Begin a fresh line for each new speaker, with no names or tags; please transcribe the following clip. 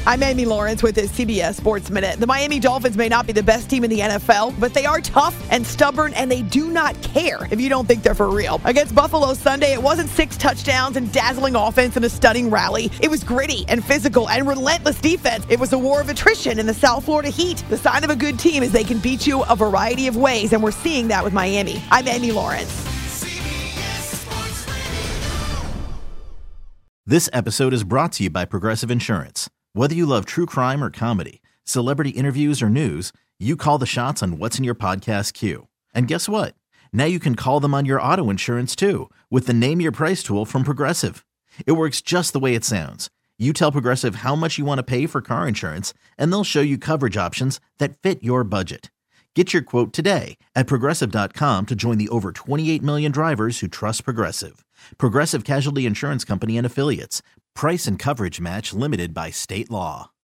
I'm Amy Lawrence with this CBS Sports Minute. The Miami Dolphins may not be the best team in the NFL, but they are tough and stubborn, and they do not care if you don't think they're for real. Against Buffalo Sunday, it wasn't 6 touchdowns and dazzling offense and a stunning rally. It was gritty and physical and relentless defense. It was a war of attrition in the South Florida Heat. The sign of a good team is they can beat you a variety of ways, and we're seeing that with Miami. I'm Amy Lawrence.
This episode is brought to you by Progressive Insurance. Whether you love true crime or comedy, celebrity interviews or news, you call the shots on what's in your podcast queue. And guess what? Now you can call them on your auto insurance too with the Name Your Price tool from Progressive. It works just the way it sounds. You tell Progressive how much you want to pay for car insurance, and they'll show you coverage options that fit your budget. Get your quote today at Progressive.com to join the over 28 million drivers who trust Progressive. Progressive Casualty Insurance Company and Affiliates. Price and coverage match limited by state law.